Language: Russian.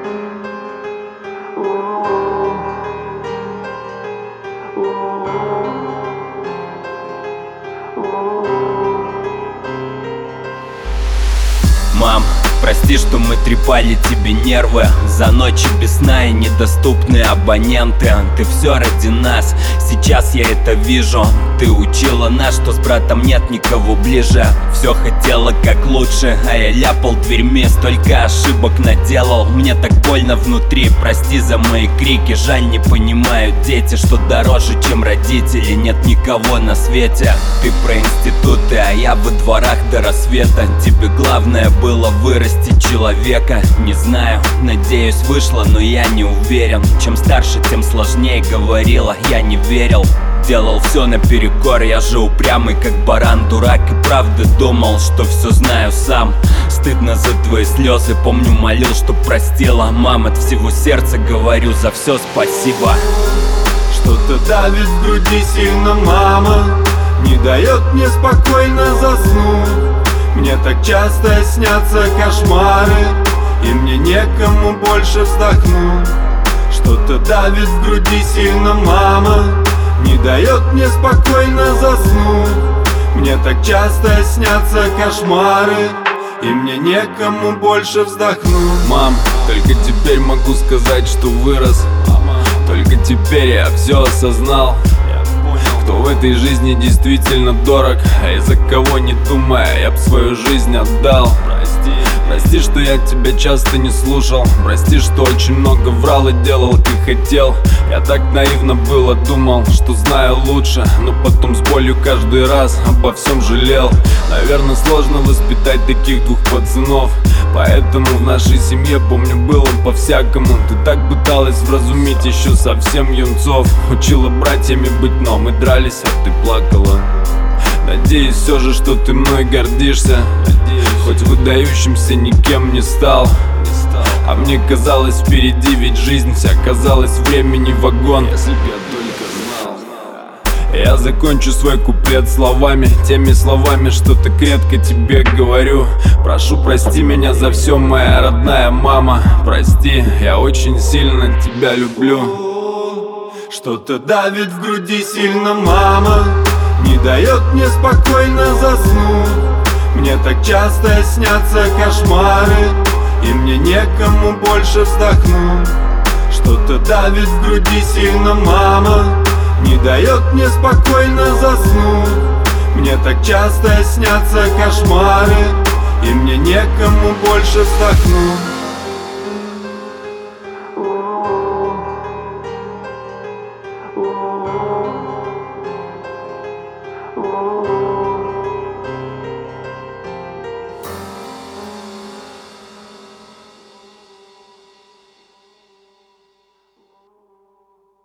Мам, прости, что мы трепали тебе нервы за ночи без сна и недоступные абоненты. Ты все ради нас, сейчас я это вижу. Ты учила нас, что с братом нет никого ближе. Все хотела как лучше, а я ляпал дверьми. Столько ошибок наделал, мне так больно внутри. Прости за мои крики, жаль, не понимают дети, что дороже, чем родители, нет никого на свете. Ты про институты, а я во дворах до рассвета. Тебе главное было вырастить человека. Не знаю, надеюсь, вышло, но я не уверен. Чем старше, тем сложнее, говорила, я не верил. Делал все наперекор, я же упрямый как баран, дурак, и правда думал, что все знаю сам. Стыдно за твои слезы, помню, молил, чтоб простила. Мам, от всего сердца говорю за все спасибо. Что-то давит в груди сильно, мама, не дает мне спокойно заснуть. Мне так часто снятся кошмары, и мне некому больше вздохнуть. Что-то давит в груди сильно, мама, не дает мне спокойно заснуть. Мне так часто снятся кошмары, и мне некому больше вздохнуть. Мам, только теперь могу сказать, что вырос. Только теперь я все осознал. Кто в этой жизни действительно дорог, а из-за кого не думая, я б свою жизнь отдал. Прости, что я тебя часто не слушал. Прости, что очень много врал и делал, как хотел. Я так наивно было думал, что знаю лучше, но потом с болью каждый раз обо всем жалел. Наверное, сложно воспитать таких двух пацанов, поэтому в нашей семье, помню, было по-всякому. Ты так пыталась вразумить еще совсем юнцов. Учила братьями быть, но мы дрались, а ты плакала. Надеюсь все же, что ты мной гордишься. Хоть выдающимся никем не стал, а мне казалось впереди ведь жизнь вся. Казалось времени вагон, если б я только знал. Я закончу свой куплет словами, теми словами, что так редко тебе говорю. Прошу, прости меня за все, моя родная мама. Прости, я очень сильно тебя люблю. Что-то давит в груди сильно, мама, не дает мне спокойно заснуть. Мне так часто снятся кошмары, и мне некому больше вздохнуть. Что-то давит в груди сильно, мама, не дает мне спокойно заснуть. Мне так часто снятся кошмары, и мне некому больше вздохнуть.